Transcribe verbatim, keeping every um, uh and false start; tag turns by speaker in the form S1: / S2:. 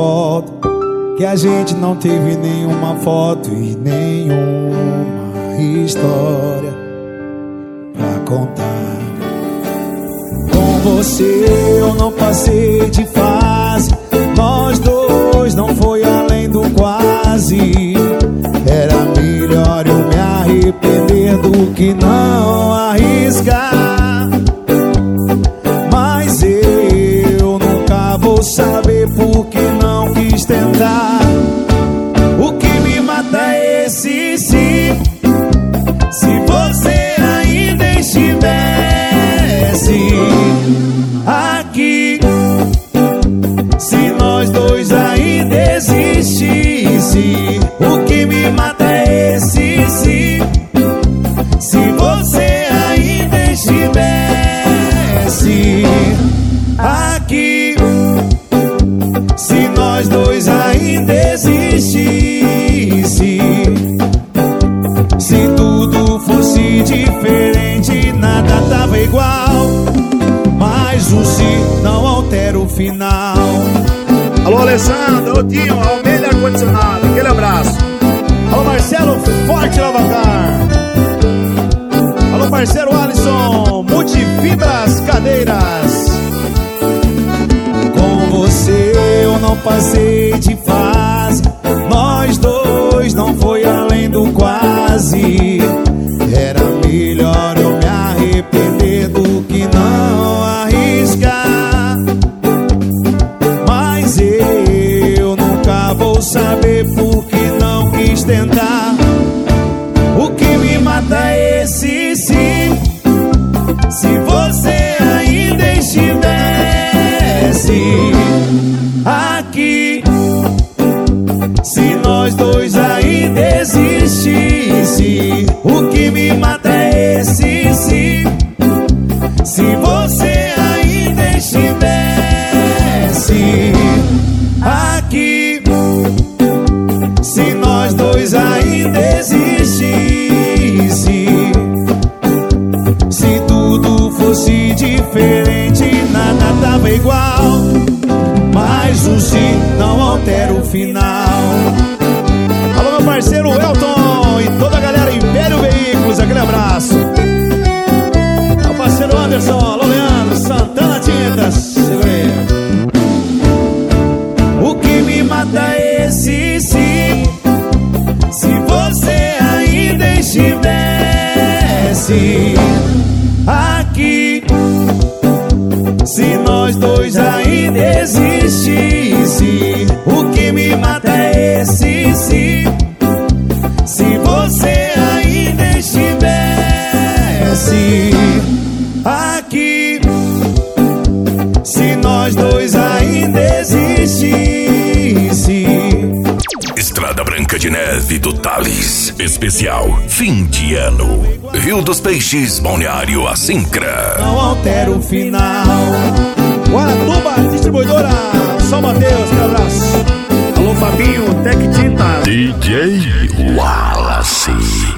S1: volta, que a gente não teve nenhuma foto e nenhuma história pra contar. Com você eu não passei de fase, nós dois não foi além do quase. Era melhor eu me arrepender do que não arriscar. Mas eu nunca vou saber por que não quis tentar. O que me mata é esse sim. Se você ainda estivesse aqui, se nós dois ainda existisse. O que me mata é esse sim. Se você ainda estivesse aqui, se nós dois ainda existisse. Se tudo fosse diferente, nada tava igual, mas o se não altera o final.
S2: Alô, Alessandro, alô, Tinho, Almeida Ar-Condicionado, aquele abraço.
S1: Alô, Marcelo, Forte Lavacar. Alô, parceiro Alisson, Multifibras Cadeiras. Com você eu não passei de fase, nós dois não foi além do quase. Era melhor eu me arrepender do que não arriscar. Mas eu nunca vou saber por que não quis tentar. O que me mata é esse sim. Se você ainda estivesse aqui, se nós dois ainda existisse. O que me mata é esse sim. Se você ainda estivesse aqui, se nós dois ainda existisse. Se tudo fosse diferente, nada tava igual, mas o sim não altera o final. Alô, meu parceiro Elton e toda a galera Império Veículos, aquele abraço. Meu parceiro Anderson, alô Leandro, Santana Tintas, segura aí. O que me mata é esse sim. Se você ainda estivesse aqui, se nós dois ainda existisse. O que me mata é esse sim. Se você ainda estivesse aqui, se nós dois ainda existisse.
S3: Estrada Branca de Neve do Tales. Especial fim de ano. Rio dos Peixes, Balneário Assincra.
S1: Não altera o final. Guaratuba, distribuidora São Mateus, que abraço.
S2: Alô, Fabinho, Tec Tinta.
S3: D J Wallace.